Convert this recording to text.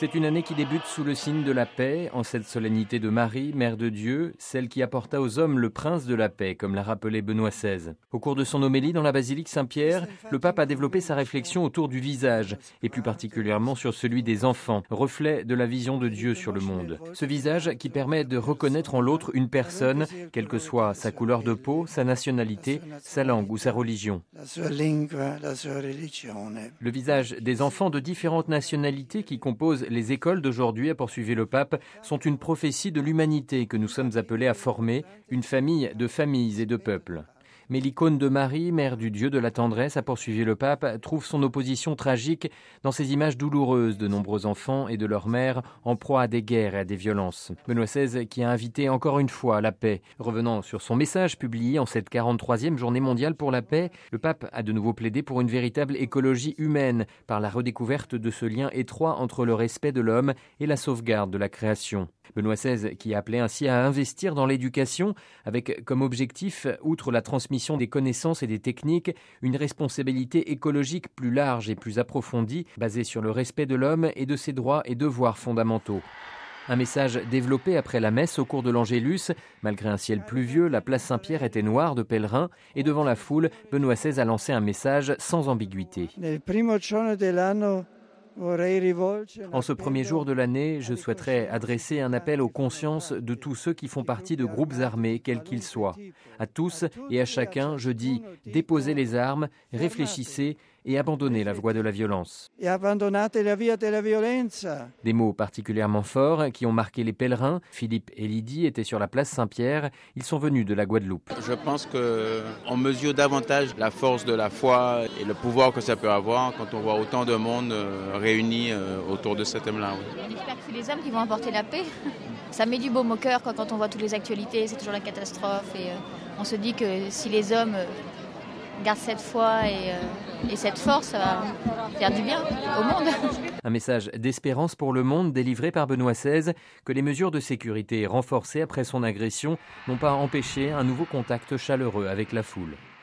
C'est une année qui débute sous le signe de la paix, en cette solennité de Marie, Mère de Dieu, celle qui apporta aux hommes le prince de la paix, comme l'a rappelé Benoît XVI. Au cours de son homélie dans la basilique Saint-Pierre, le pape a développé sa réflexion autour du visage, et plus particulièrement sur celui des enfants, reflet de la vision de Dieu sur le monde. Ce visage qui permet de reconnaître en l'autre une personne, quelle que soit sa couleur de peau, sa nationalité, sa langue ou sa religion. Le visage des enfants de différentes nationalités qui composent les écoles d'aujourd'hui, a poursuivi le pape, sont une prophétie de l'humanité que nous sommes appelés à former, une famille de familles et de peuples. Mais l'icône de Marie, mère du Dieu de la tendresse, a poursuivi le pape, trouve son opposition tragique dans ces images douloureuses de nombreux enfants et de leurs mères en proie à des guerres et à des violences. Benoît XVI qui a invité encore une fois à la paix. Revenant sur son message publié en cette 43e journée mondiale pour la paix, le pape a de nouveau plaidé pour une véritable écologie humaine par la redécouverte de ce lien étroit entre le respect de l'homme et la sauvegarde de la création. Benoît XVI qui a appelé ainsi à investir dans l'éducation avec comme objectif, outre la transmission des connaissances et des techniques, une responsabilité écologique plus large et plus approfondie, basée sur le respect de l'homme et de ses droits et devoirs fondamentaux. Un message développé après la messe au cours de l'Angélus. Malgré un ciel pluvieux, la place Saint-Pierre était noire de pèlerins et devant la foule, Benoît XVI a lancé un message sans ambiguïté. En ce premier jour de l'année, je souhaiterais adresser un appel aux consciences de tous ceux qui font partie de groupes armés, quels qu'ils soient. À tous et à chacun, je dis, déposez les armes, réfléchissez et abandonnez la voie de la violence. Des mots particulièrement forts qui ont marqué les pèlerins. Philippe et Lydie étaient sur la place Saint-Pierre. Ils sont venus de la Guadeloupe. Je pense qu'on mesure davantage la force de la foi et le pouvoir que ça peut avoir quand on voit autant de monde réunis autour de ce thème-là. Oui. On espère que c'est les hommes qui vont apporter la paix. Ça met du baume au cœur quand on voit toutes les actualités, c'est toujours la catastrophe. Et on se dit que si les hommes gardent cette foi et cette force, ça va faire du bien au monde. Un message d'espérance pour le monde délivré par Benoît XVI, que les mesures de sécurité renforcées après son agression n'ont pas empêché un nouveau contact chaleureux avec la foule.